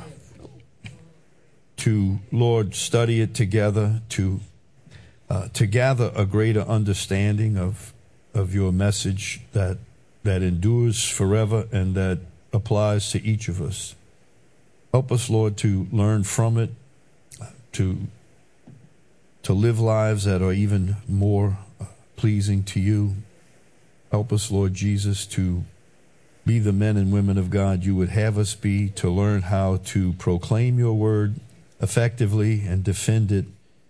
Lord, study it together, to gather a greater understanding of your message that endures forever and that applies to each of us. Help us, Lord, to learn from it, to live lives that are even more pleasing to you. Help us, Lord Jesus, to be the men and women of God you would have us be, to learn how to proclaim your word effectively and defend it,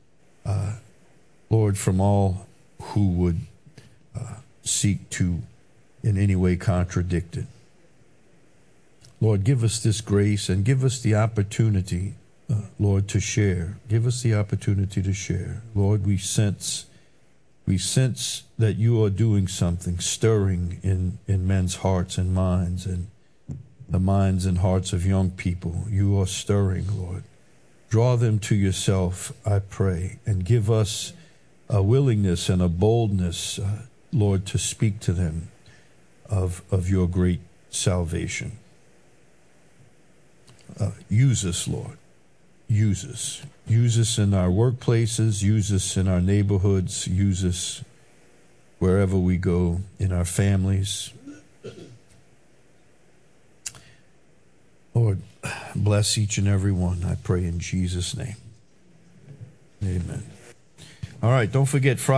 Lord, from all who would seek to in any way contradict it. Lord, give us this grace and give us the opportunity, Lord, to share. Give us the opportunity to share. Lord, we sense that you are doing something, stirring in men's hearts and minds, and the minds and hearts of young people. You are stirring, Lord. Draw them to yourself, I pray, and give us a willingness and a boldness, Lord, to speak to them of your great salvation. Use us, Lord. Use us. Use us in our workplaces. Use us in our neighborhoods. Use us wherever we go, in our families. Lord, bless each and every one, I pray in Jesus' name. Amen. All right, don't forget Friday.